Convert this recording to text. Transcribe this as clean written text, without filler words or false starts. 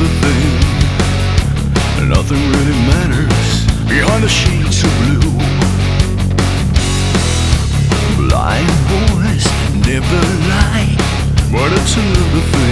another thing. Nothing really matters behind the shades of blue. Blind boys never lie, but it's another thing.